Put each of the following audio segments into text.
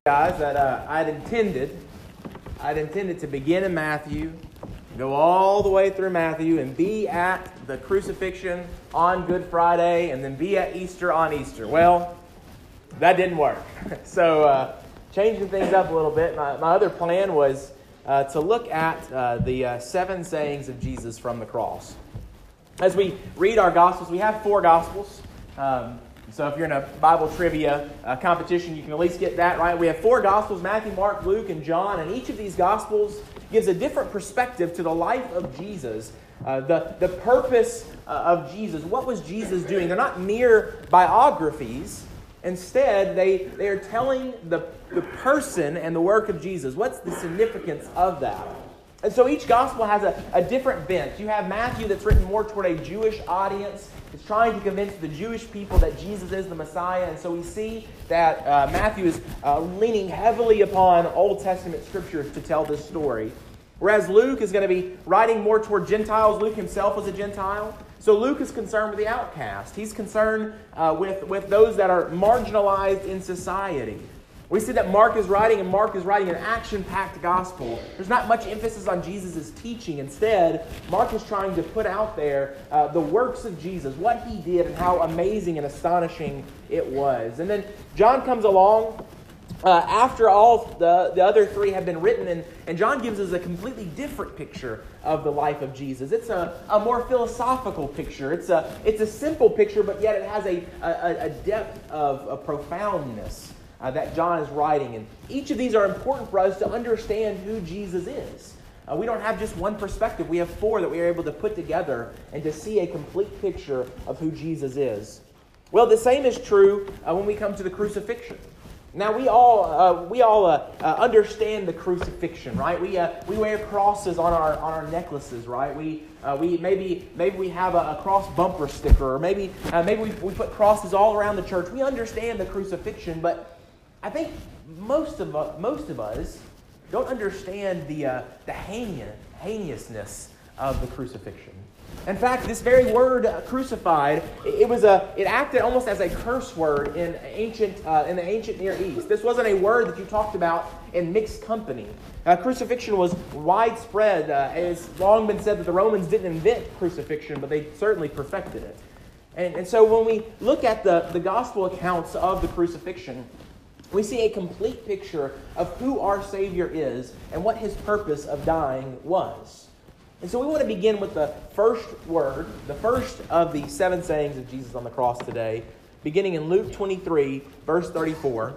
Guys, that I'd intended to begin in Matthew, go all the way through Matthew, and be at the crucifixion on Good Friday, and then be at Easter on Easter. Well, that didn't work. So, changing things up a little bit, my other plan was to look at the 7 sayings of Jesus from the cross. As we read our Gospels, we have 4 Gospels. So if you're in a Bible trivia competition, you can at least get that right. We have 4 Gospels, Matthew, Mark, Luke, and John. And each of these Gospels gives a different perspective to the life of Jesus. The purpose of Jesus. What was Jesus doing? They're not mere biographies. Instead, they are telling the person and the work of Jesus. What's the significance of that? And so each gospel has a different bent. You have Matthew that's written more toward a Jewish audience. It's trying to convince the Jewish people that Jesus is the Messiah. And so we see that Matthew is leaning heavily upon Old Testament scriptures to tell this story. Whereas Luke is going to be writing more toward Gentiles. Luke himself was a Gentile. So Luke is concerned with the outcast. He's concerned with those that are marginalized in society. We see that Mark is writing an action-packed gospel. There's not much emphasis on Jesus' teaching. Instead, Mark is trying to put out there the works of Jesus, what he did, and how amazing and astonishing it was. And then John comes along after all the other 3 have been written, and John gives us a completely different picture of the life of Jesus. It's a more philosophical picture. It's a simple picture, but yet it has a depth of profoundness that John is writing. And each of these are important for us to understand who Jesus is. We don't have just one perspective. We have 4 that we are able to put together and to see a complete picture of who Jesus is. Well, the same is true when we come to the crucifixion. Now, we all understand the crucifixion, right? We wear crosses on our necklaces, right? We maybe we have a cross bumper sticker, or maybe we put crosses all around the church. We understand the crucifixion, but I think most of us don't understand the heinousness of the crucifixion. In fact, this very word crucified, it acted almost as a curse word in the ancient Near East. This wasn't a word that you talked about in mixed company. Crucifixion was widespread. It's long been said that the Romans didn't invent crucifixion, but they certainly perfected it. And so when we look at the gospel accounts of the crucifixion, we see a complete picture of who our Savior is and what his purpose of dying was. And so we want to begin with the first word, the first of the 7 sayings of Jesus on the cross today, beginning in Luke 23, verse 34.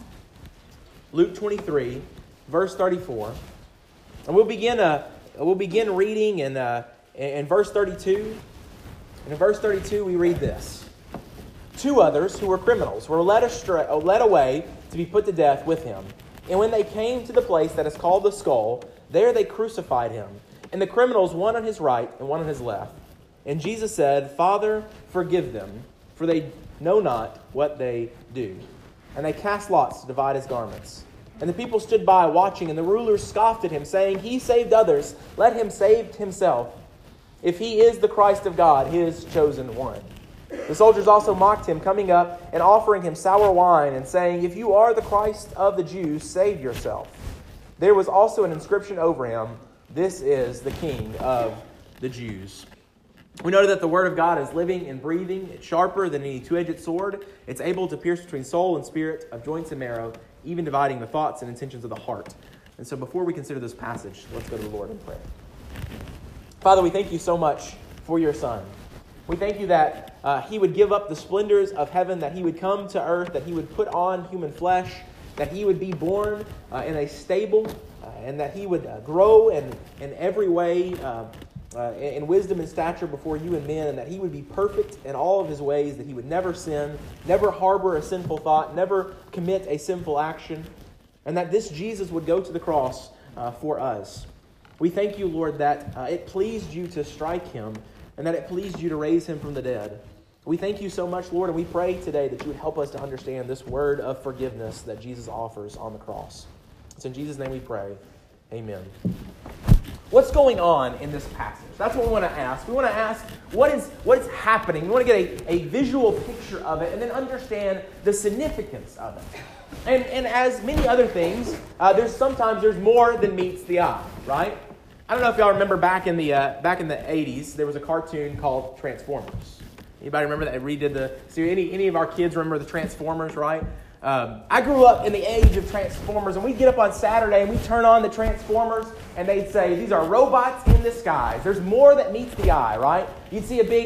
Luke 23, verse 34. And we'll begin reading in verse 32. And in verse 32 we read this. 2 others who were criminals were led away to be put to death with him. And when they came to the place that is called the Skull, there they crucified him, and the criminals, one on his right and one on his left. And Jesus said, Father, forgive them, for they know not what they do. And they cast lots to divide his garments. And the people stood by watching, and the rulers scoffed at him, saying, He saved others, let him save himself, if he is the Christ of God, his chosen one. The soldiers also mocked him, coming up and offering him sour wine, and saying, If you are the Christ of the Jews, save yourself. There was also an inscription over him, This is the King of the Jews. We know that the Word of God is living and breathing. It's sharper than any 2-edged sword. It's able to pierce between soul and spirit, of joints and marrow, even dividing the thoughts and intentions of the heart. And so before we consider this passage, let's go to the Lord in prayer. Father, we thank you so much for your Son. We thank you that he would give up the splendors of heaven, that he would come to earth, that he would put on human flesh, that he would be born in a stable, and that he would grow in every way in wisdom and stature before you and men, and that he would be perfect in all of his ways, that he would never sin, never harbor a sinful thought, never commit a sinful action, and that this Jesus would go to the cross for us. We thank you, Lord, that it pleased you to strike him, and that it pleased you to raise him from the dead. We thank you so much, Lord, and we pray today that you would help us to understand this word of forgiveness that Jesus offers on the cross. It's in Jesus' name we pray. Amen. What's going on in this passage? That's what we want to ask. We want to ask what is happening. We want to get a visual picture of it and then understand the significance of it. And as many other things, there's more than meets the eye, right? I don't know if y'all remember back in the 80s, there was a cartoon called Transformers. Anybody remember that? Redid the series? Any of our kids remember the Transformers, right? I grew up in the age of Transformers, and we'd get up on Saturday and we'd turn on the Transformers, and they'd say, these are robots in disguise. There's more that meets the eye, right? You'd see a big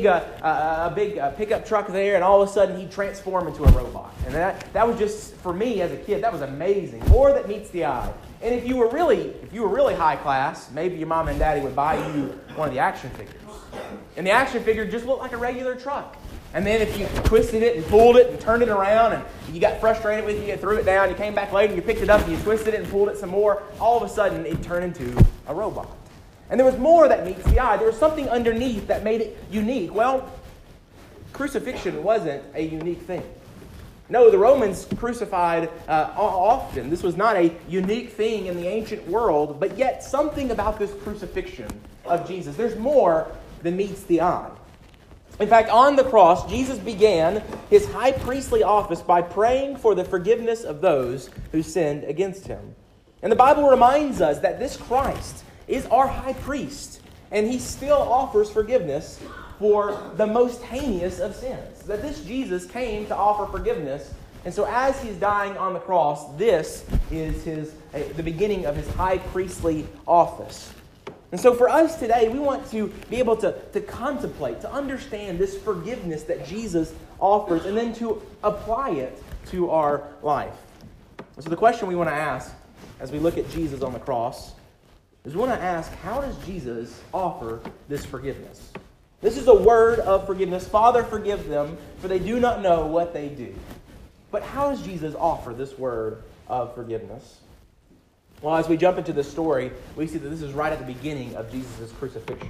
pickup truck there, and all of a sudden he'd transform into a robot. And that was just, for me as a kid, that was amazing. More that meets the eye. And if you were really high class, maybe your mom and daddy would buy you one of the action figures. And the action figure just looked like a regular truck. And then if you twisted it and pulled it and turned it around and you got frustrated with it, you threw it down, you came back later and you picked it up and you twisted it and pulled it some more, all of a sudden it turned into a robot. And there was more that meets the eye. There was something underneath that made it unique. Well, crucifixion wasn't a unique thing. No, the Romans crucified often. This was not a unique thing in the ancient world, but yet something about this crucifixion of Jesus, there's more than meets the eye. In fact, on the cross, Jesus began his high priestly office by praying for the forgiveness of those who sinned against him. And the Bible reminds us that this Christ is our high priest, and he still offers forgiveness for the most heinous of sins. That this Jesus came to offer forgiveness, and so as he's dying on the cross, this is the beginning of his high priestly office. And so for us today, we want to be able to contemplate, to understand this forgiveness that Jesus offers, and then to apply it to our life. And so the question we want to ask as we look at Jesus on the cross is we want to ask, how does Jesus offer this forgiveness? This is a word of forgiveness. Father, forgive them, for they do not know what they do. But how does Jesus offer this word of forgiveness? Well, as we jump into this story, we see that this is right at the beginning of Jesus' crucifixion.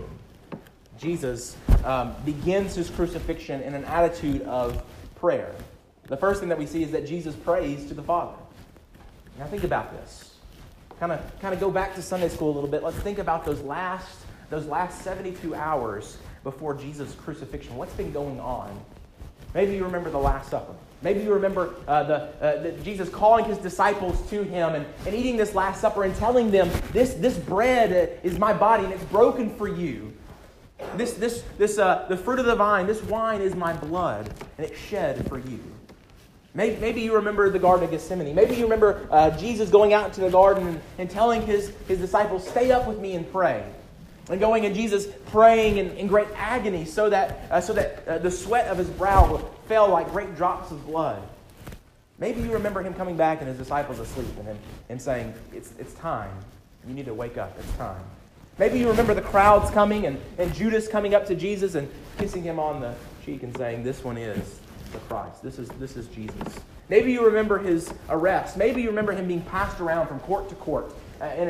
Jesus begins his crucifixion in an attitude of prayer. The first thing that we see is that Jesus prays to the Father. Now think about this. Kind of go back to Sunday school a little bit. Let's think about those last 72 hours before Jesus' crucifixion. What's been going on? Maybe you remember the Last Supper. Maybe you remember Jesus calling his disciples to him and eating this Last Supper and telling them, this bread is my body and it's broken for you. The fruit of the vine, this wine is my blood and it's shed for you. Maybe you remember the Garden of Gethsemane. Maybe you remember Jesus going out into the garden and telling his disciples, stay up with me and pray. And going and Jesus praying in great agony so that the sweat of his brow fell like great drops of blood. Maybe you remember him coming back and his disciples asleep and saying, it's time. You need to wake up. It's time. Maybe you remember the crowds coming and Judas coming up to Jesus and kissing him on the cheek and saying, this one is the Christ. This is Jesus. Maybe you remember his arrest. Maybe you remember him being passed around from court to court in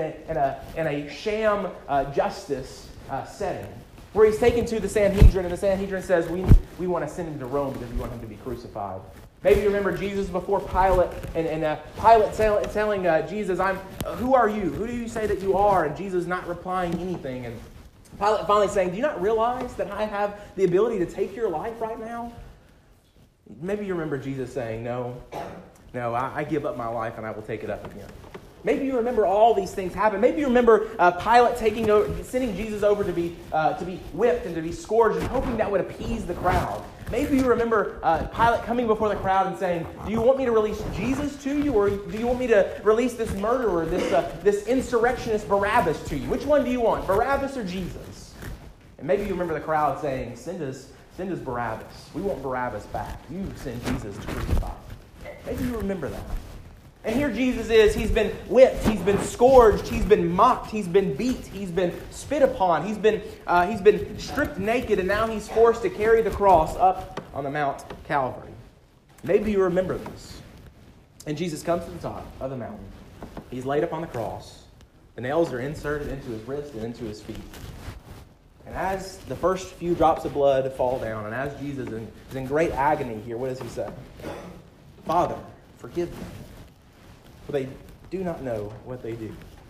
a sham justice setting, where he's taken to the Sanhedrin, and the Sanhedrin says, we want to send him to Rome because we want him to be crucified. Maybe you remember Jesus before Pilate, and Pilate telling Jesus, who are you? Who do you say that you are? And Jesus not replying anything. And Pilate finally saying, do you not realize that I have the ability to take your life right now? Maybe you remember Jesus saying, no, I give up my life and I will take it up again. Maybe you remember all these things happen. Maybe you remember Pilate sending Jesus over to be whipped and to be scourged and hoping that would appease the crowd. Maybe you remember Pilate coming before the crowd and saying, do you want me to release Jesus to you, or do you want me to release this murderer, this insurrectionist Barabbas to you? Which one do you want, Barabbas or Jesus? And maybe you remember the crowd saying, send us Barabbas. We want Barabbas back. You send Jesus to crucify. Maybe you remember that. And here Jesus is. He's been whipped. He's been scourged. He's been mocked. He's been beat. He's been spit upon. He's been stripped naked, and now he's forced to carry the cross up on the Mount Calvary. Maybe you remember this. And Jesus comes to the top of the mountain. He's laid up on the cross. The nails are inserted into his wrist and into his feet. And as the first few drops of blood fall down, and as Jesus is in great agony here, what does he say? Father, forgive them, for they do not know what they do.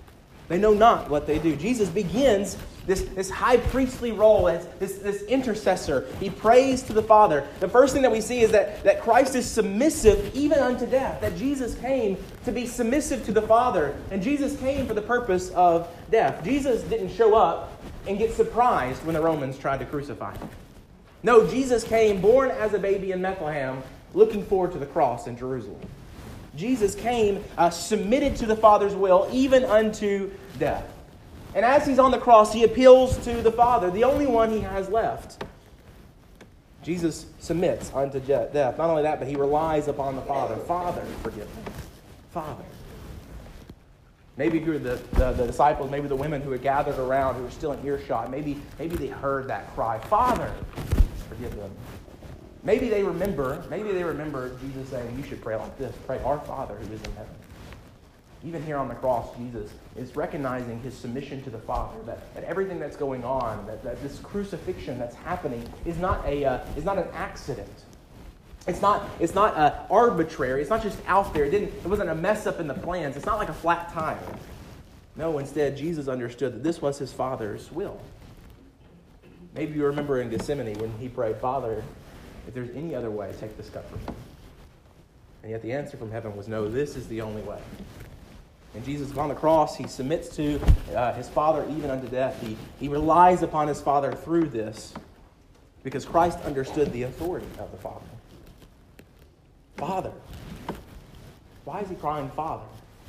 They know not what they do. Jesus begins this high priestly role as this intercessor. He prays to the Father. The first thing that we see is that Christ is submissive even unto death. That Jesus came to be submissive to the Father. And Jesus came for the purpose of death. Jesus didn't show up and get surprised when the Romans tried to crucify him. No, Jesus came born as a baby in Bethlehem, looking forward to the cross in Jerusalem. Jesus came submitted to the Father's will, even unto death. And as he's on the cross, he appeals to the Father, the only one he has left. Jesus submits unto death. Not only that, but he relies upon the Father. Father, forgive them. Father. Maybe you're the disciples, maybe the women who had gathered around, who were still in earshot. Maybe they heard that cry, Father, forgive them. Maybe they remember Jesus saying, you should pray like this. Pray, our Father who is in heaven. Even here on the cross, Jesus is recognizing his submission to the Father, that everything that's going on, that this crucifixion that's happening is not an accident. It's not arbitrary. It's not just out there. It wasn't a mess up in the plans. It's not like a flat tire. No, instead, Jesus understood that this was his Father's will. Maybe you remember in Gethsemane when he prayed, Father, if there's any other way, take this cup from me. And yet the answer from heaven was, no, this is the only way. And Jesus on the cross, he submits to his Father even unto death. He relies upon his Father through this because Christ understood the authority of the Father. Father. Why is he crying Father?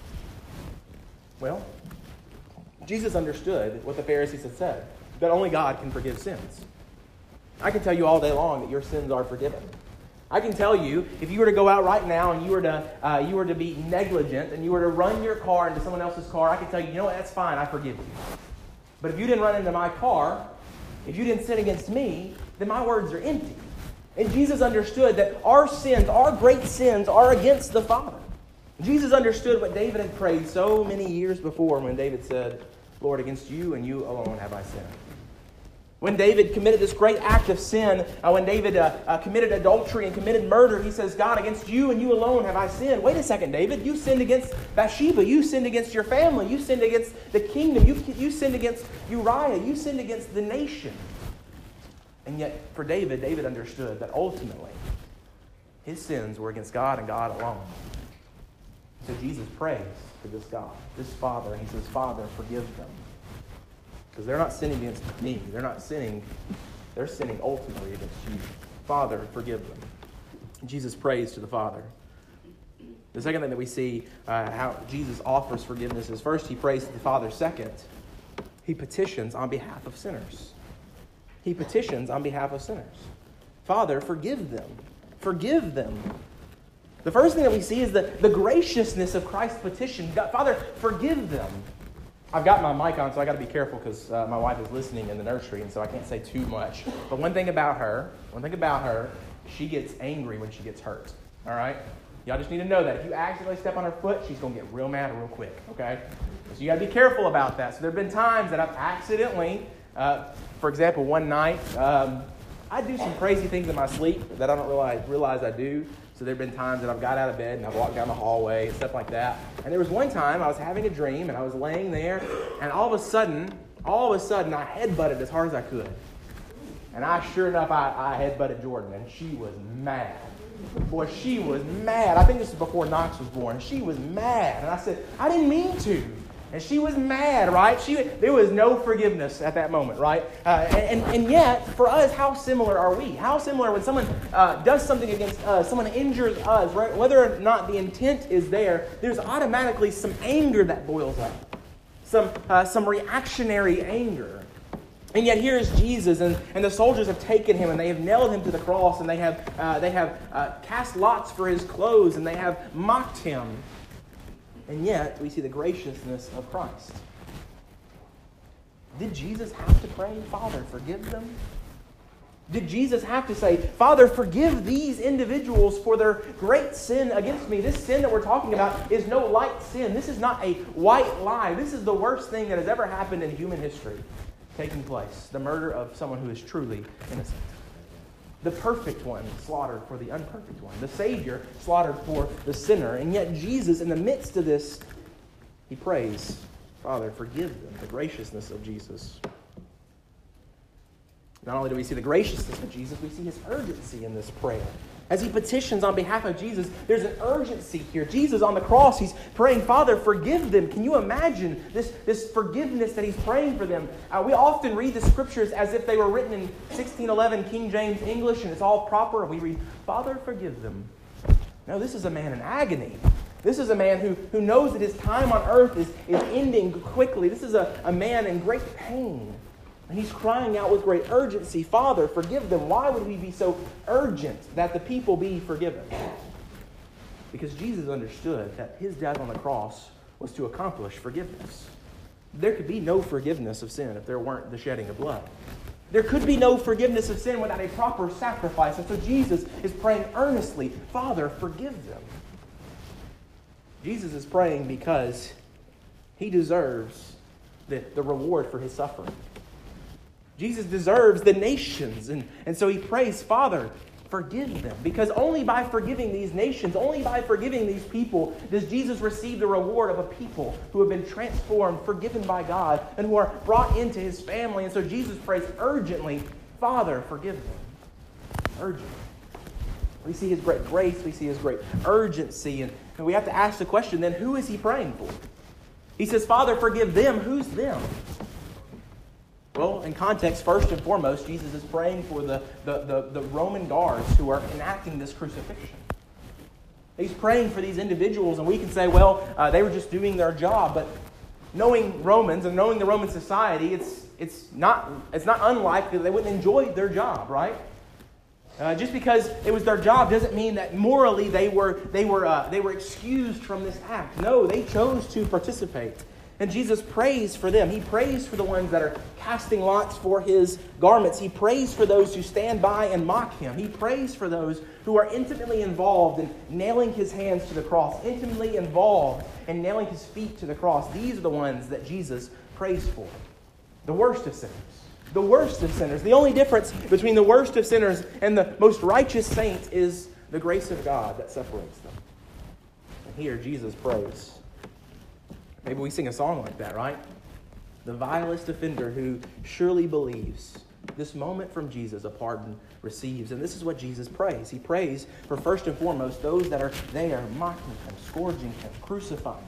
Well, Jesus understood what the Pharisees had said, that only God can forgive sins. I can tell you all day long that your sins are forgiven. I can tell you, if you were to go out right now and you were to be negligent and you were to run your car into someone else's car, I can tell you, you know what, that's fine, I forgive you. But if you didn't run into my car, if you didn't sin against me, then my words are empty. And Jesus understood that our sins, our great sins, are against the Father. Jesus understood what David had prayed so many years before when David said, Lord, against you and you alone have I sinned. When David committed this great act of sin, when David committed adultery and committed murder, he says, God, against you and you alone have I sinned. Wait a second, David. You sinned against Bathsheba. You sinned against your family. You sinned against the kingdom. You sinned against Uriah. You sinned against the nation. And yet, for David, David understood that ultimately his sins were against God and God alone. So Jesus prays to this God, this Father, and he says, Father, forgive them. Because they're not sinning against me. They're sinning ultimately against you. Father, forgive them. Jesus prays to the Father. The second thing that we see how Jesus offers forgiveness is first, he prays to the Father. Second, he petitions on behalf of sinners. He petitions on behalf of sinners. Father, forgive them. Forgive them. The first thing that we see is the graciousness of Christ's petition. God, Father, forgive them. I've got my mic on, so I got to be careful because my wife is listening in the nursery, and so I can't say too much. But one thing about her, she gets angry when she gets hurt. All right? Y'all just need to know that. If you accidentally step on her foot, she's going to get real mad real quick. Okay? So you got to be careful about that. So there have been times that I've accidentally, for example, one night, I do some crazy things in my sleep that I don't realize I do. So there have been times that I've got out of bed and I've walked down the hallway and stuff like that. And there was one time I was having a dream and I was laying there and all of a sudden I headbutted as hard as I could. And sure enough, I headbutted Jordan and she was mad. Boy, she was mad. I think this was before Knox was born. She was mad. And I said, I didn't mean to. And she was mad, right? There was no forgiveness at that moment, right? And yet, for us, how similar are we? How similar when someone does something against us, someone injures us, right? Whether or not the intent is there's automatically some anger that boils up. Some reactionary anger. And yet here is Jesus, and the soldiers have taken him, and they have nailed him to the cross, and they have cast lots for his clothes, and they have mocked him. And yet, we see the graciousness of Christ. Did Jesus have to pray, Father, forgive them? Did Jesus have to say, Father, forgive these individuals for their great sin against me? This sin that we're talking about is no light sin. This is not a white lie. This is the worst thing that has ever happened in human history taking place. The murder of someone who is truly innocent. The perfect one slaughtered for the unperfect one. The Savior slaughtered for the sinner. And yet Jesus, in the midst of this, he prays Father, forgive them. The graciousness of Jesus. Not only do we see the graciousness of Jesus, we see his urgency in this prayer. As he petitions on behalf of Jesus, there's an urgency here. Jesus on the cross, he's praying, Father, forgive them. Can you imagine this forgiveness that he's praying for them? We often read the scriptures as if they were written in 1611 King James English and it's all proper. And we read, Father, forgive them. No, this is a man in agony. This is a man who knows that his time on earth is ending quickly. This is a man in great pain. And he's crying out with great urgency, Father, forgive them. Why would we be so urgent that the people be forgiven? Because Jesus understood that his death on the cross was to accomplish forgiveness. There could be no forgiveness of sin if there weren't the shedding of blood. There could be no forgiveness of sin without a proper sacrifice. And so Jesus is praying earnestly, Father, forgive them. Jesus is praying because he deserves the reward for his suffering. Jesus deserves the nations. And so he prays, Father, forgive them. Because only by forgiving these nations, only by forgiving these people, does Jesus receive the reward of a people who have been transformed, forgiven by God, and who are brought into his family. And so Jesus prays urgently, Father, forgive them. Urgently. We see his great grace. We see his great urgency. And we have to ask the question, then, who is he praying for? He says, Father, forgive them. Who's them? Well, in context, first and foremost, Jesus is praying for the Roman guards who are enacting this crucifixion. He's praying for these individuals, and we can say, well, they were just doing their job. But knowing Romans and knowing the Roman society, it's not unlikely that they wouldn't enjoy their job, right? Just because it was their job doesn't mean that morally they were excused from this act. No, they chose to participate. And Jesus prays for them. He prays for the ones that are casting lots for his garments. He prays for those who stand by and mock him. He prays for those who are intimately involved in nailing his hands to the cross, intimately involved in nailing his feet to the cross. These are the ones that Jesus prays for. The worst of sinners. The worst of sinners. The only difference between the worst of sinners and the most righteous saint is the grace of God that separates them. And here Jesus prays. Maybe we sing a song like that, right? The vilest offender who surely believes this moment from Jesus a pardon receives. And this is what Jesus prays. He prays for first and foremost those that are there mocking him, scourging him, crucifying him.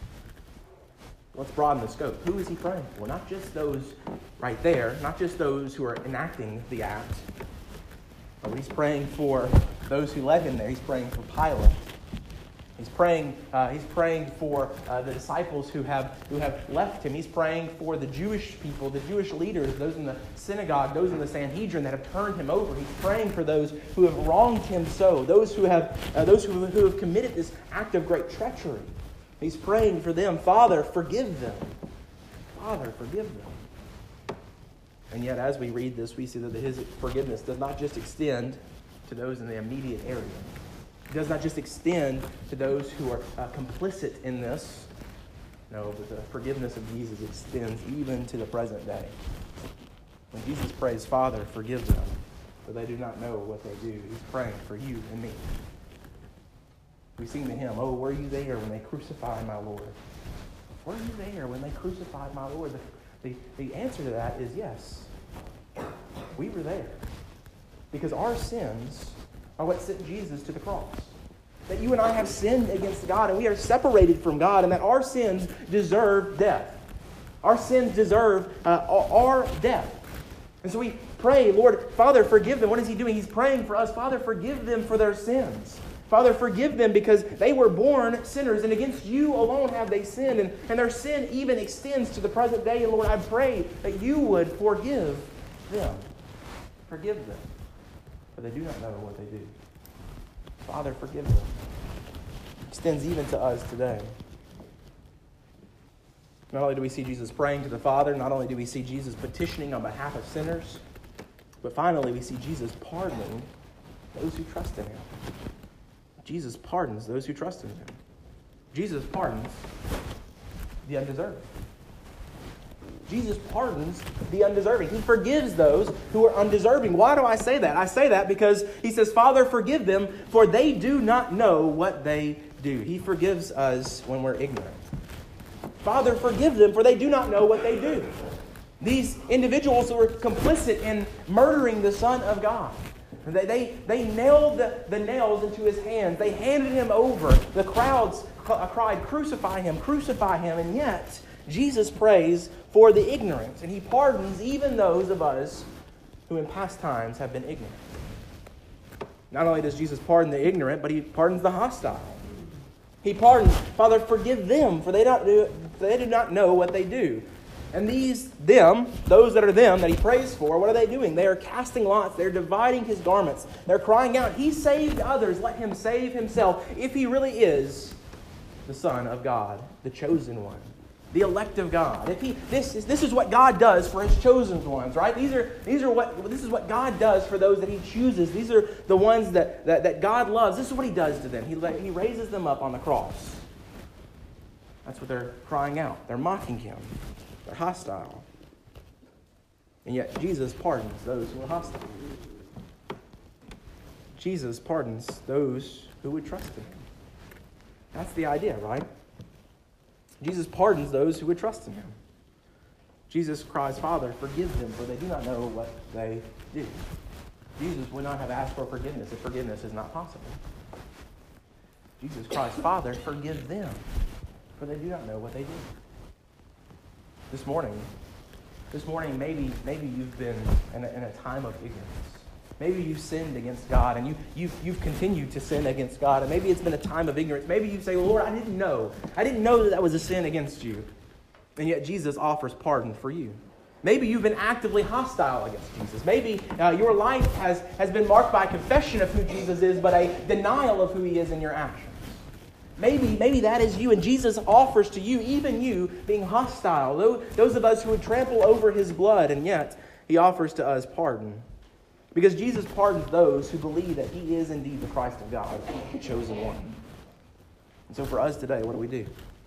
Let's broaden the scope. Who is he praying for? Not just those right there, not just those who are enacting the act. But he's praying for those who led him there. He's praying for Pilate. He's praying for the disciples who have left him. He's praying for the Jewish people, the Jewish leaders, those in the synagogue, those in the Sanhedrin that have turned him over. He's praying for those who have wronged him so, those who have committed this act of great treachery. He's praying for them. Father, forgive them. Father, forgive them. And yet, as we read this, we see that his forgiveness does not just extend to those in the immediate area. It does not just extend to those who are complicit in this. No, but the forgiveness of Jesus extends even to the present day. When Jesus prays, Father, forgive them, for they do not know what they do, he's praying for you and me. We sing the hymn, oh, were you there when they crucified my Lord? Were you there when they crucified my Lord? The answer to that is yes. We were there. Because our sins are what sent Jesus to the cross. That you and I have sinned against God and we are separated from God, and that our sins deserve death. Our sins deserve our death. And so we pray, Lord, Father, forgive them. What is he doing? He's praying for us. Father, forgive them for their sins. Father, forgive them because they were born sinners, and against you alone have they sinned, and their sin even extends to the present day. And Lord, I pray that you would forgive them. Forgive them, for they do not know what they do. Father, forgive them. Extends even to us today. Not only do we see Jesus praying to the Father, not only do we see Jesus petitioning on behalf of sinners, but finally we see Jesus pardoning those who trust in him. Jesus pardons those who trust in him. Jesus pardons the undeserving. Jesus pardons the undeserving. He forgives those who are undeserving. Why do I say that? I say that because he says, Father, forgive them, for they do not know what they do. He forgives us when we're ignorant. Father, forgive them, for they do not know what they do. These individuals who were complicit in murdering the Son of God. They nailed the nails into his hands. They handed him over. The crowds cried, crucify him, crucify him. And yet, Jesus prays for the ignorant. And he pardons even those of us who in past times have been ignorant. Not only does Jesus pardon the ignorant, but he pardons the hostile. He pardons, Father, forgive them, for they do not know what they do. And those that are them that he prays for, what are they doing? They are casting lots. They're dividing his garments. They're crying out, he saved others, let him save himself, if he really is the Son of God, the chosen one, the elect of God. This is what God does for his chosen ones, right? This is what God does for those that he chooses. These are the ones that God loves. This is what he does to them. He raises them up on the cross. That's what they're crying out. They're mocking him. They're hostile. And yet Jesus pardons those who are hostile. Jesus pardons those who would trust in him. That's the idea, right? Jesus pardons those who would trust in him. Jesus cries, Father, forgive them, for they do not know what they do. Jesus would not have asked for forgiveness if forgiveness is not possible. Jesus cries, Father, forgive them, for they do not know what they do. This morning, maybe you've been in a time of ignorance. Maybe you've sinned against God, and you've continued to sin against God, and maybe it's been a time of ignorance. Maybe you say, Lord, I didn't know that was a sin against you. And yet Jesus offers pardon for you. Maybe you've been actively hostile against Jesus. Maybe your life has been marked by a confession of who Jesus is, but a denial of who he is in your actions. Maybe that is you, and Jesus offers to you, even you, being hostile, those of us who would trample over his blood, and yet he offers to us pardon. Because Jesus pardons those who believe that he is indeed the Christ of God, the chosen one. And so for us today, what do?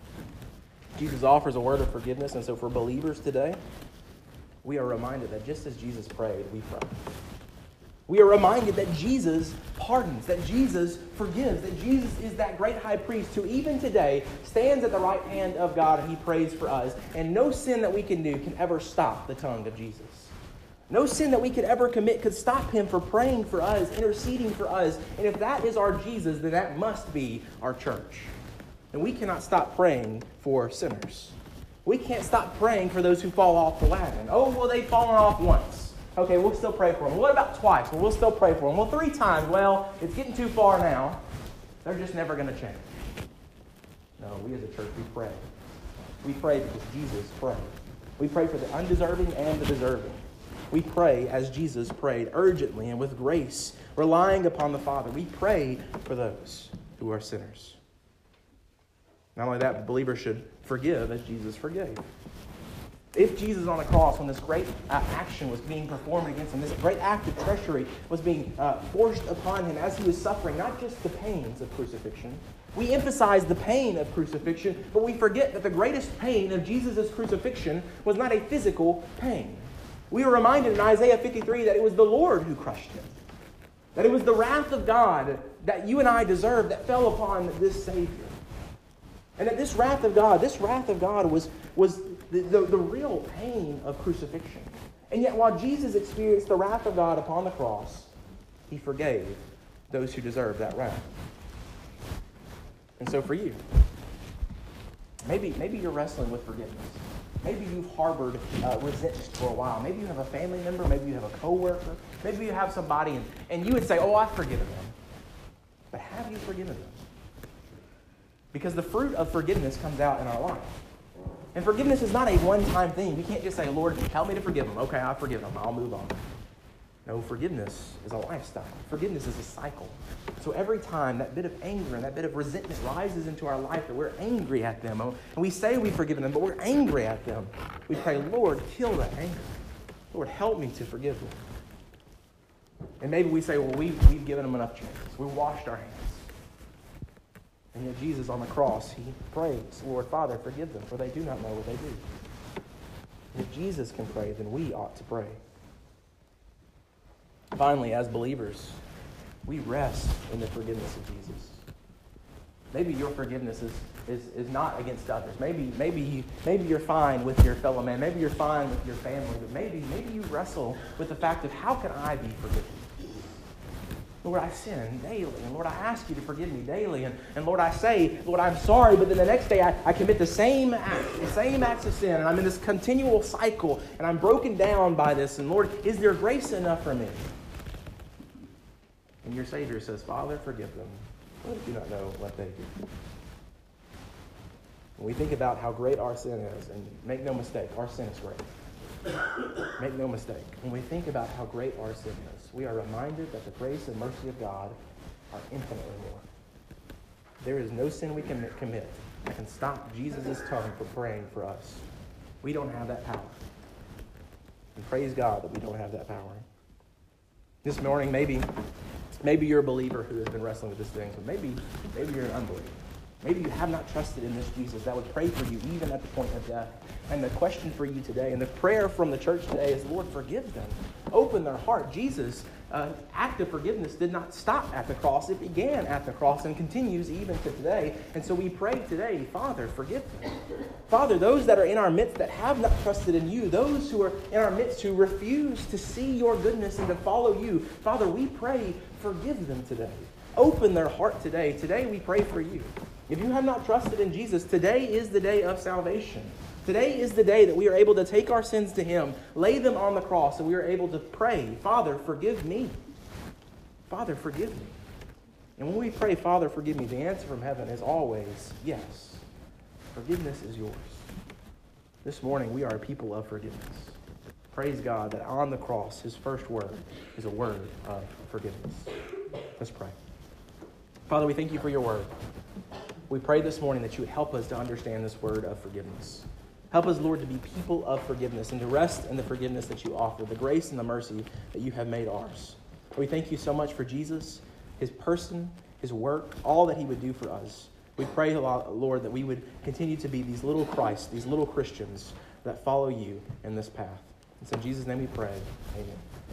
Jesus offers a word of forgiveness, and so for believers today, we are reminded that just as Jesus prayed, we pray. We are reminded that Jesus pardons, that Jesus forgives, that Jesus is that great high priest who even today stands at the right hand of God and he prays for us. And no sin that we can do can ever stop the tongue of Jesus. No sin that we could ever commit could stop him from praying for us, interceding for us. And if that is our Jesus, then that must be our church. And we cannot stop praying for sinners. We can't stop praying for those who fall off the wagon. Oh, well, they've fallen off once. Okay, we'll still pray for them. What about twice? Well, we'll still pray for them. Well, 3 times. Well, it's getting too far now. They're just never going to change. No, we as a church, we pray. We pray because Jesus prayed. We pray for the undeserving and the deserving. We pray as Jesus prayed, urgently and with grace, relying upon the Father. We pray for those who are sinners. Not only that, but believers should forgive as Jesus forgave. If Jesus on the cross, when this great action was being performed against him, this great act of treachery was being forced upon him as he was suffering, not just the pains of crucifixion. We emphasize the pain of crucifixion, but we forget that the greatest pain of Jesus' crucifixion was not a physical pain. We are reminded in Isaiah 53 that it was the Lord who crushed him. That it was the wrath of God that you and I deserve that fell upon this Savior. And that this wrath of God was the real pain of crucifixion. And yet while Jesus experienced the wrath of God upon the cross, he forgave those who deserved that wrath. And so for you, maybe you're wrestling with forgiveness. Maybe you've harbored resentment for a while. Maybe you have a family member. Maybe you have a coworker. Maybe you have somebody, and you would say, oh, I've forgiven them. But have you forgiven them? Because the fruit of forgiveness comes out in our life. And forgiveness is not a one-time thing. We can't just say, Lord, help me to forgive them. Okay, I forgive them. I'll move on. No, forgiveness is a lifestyle. Forgiveness is a cycle. So every time that bit of anger and that bit of resentment rises into our life, that we're angry at them, and we say we've forgiven them, but we're angry at them, we pray, Lord, kill that anger. Lord, help me to forgive them. And maybe we say, well, we've given them enough chances. We've washed our hands. And yet Jesus on the cross, he prays, Lord, Father, forgive them, for they do not know what they do. And if Jesus can pray, then we ought to pray. Finally, as believers, we rest in the forgiveness of Jesus. Maybe your forgiveness is not against others. Maybe you're fine with your fellow man. Maybe you're fine with your family. But maybe you wrestle with the fact of how can I be forgiven? Lord, I sin daily. And Lord, I ask you to forgive me daily. And Lord, I say, Lord, I'm sorry. But then the next day I commit the same acts of sin. And I'm in this continual cycle. And I'm broken down by this. And Lord, is there grace enough for me? And your Savior says, Father, forgive them. They do not know what they do. When we think about how great our sin is, and make no mistake, our sin is great. Make no mistake. When we think about how great our sin is, we are reminded that the grace and mercy of God are infinitely more. There is no sin we can commit that can stop Jesus' tongue from praying for us. We don't have that power. And praise God that we don't have that power. This morning, maybe you're a believer who has been wrestling with this thing, but maybe you're an unbeliever. Maybe you have not trusted in this Jesus that would pray for you even at the point of death. And the question for you today, and the prayer from the church today is, Lord, forgive them. Open their heart. Jesus' act of forgiveness did not stop at the cross. It began at the cross and continues even to today. And so we pray today, Father, forgive them. Father, those that are in our midst that have not trusted in you, those who are in our midst who refuse to see your goodness and to follow you, Father, we pray, forgive them today. Open their heart today. Today we pray for you. If you have not trusted in Jesus, today is the day of salvation. Today is the day that we are able to take our sins to him, lay them on the cross, and we are able to pray, Father, forgive me. Father, forgive me. And when we pray, Father, forgive me, the answer from heaven is always yes. Forgiveness is yours. This morning, we are a people of forgiveness. Praise God that on the cross, his first word is a word of forgiveness. Let's pray. Father, we thank you for your word. We pray this morning that you would help us to understand this word of forgiveness. Help us, Lord, to be people of forgiveness and to rest in the forgiveness that you offer, the grace and the mercy that you have made ours. We thank you so much for Jesus, his person, his work, all that he would do for us. We pray, Lord, that we would continue to be these little Christs, these little Christians that follow you in this path. It's in Jesus' name we pray. Amen.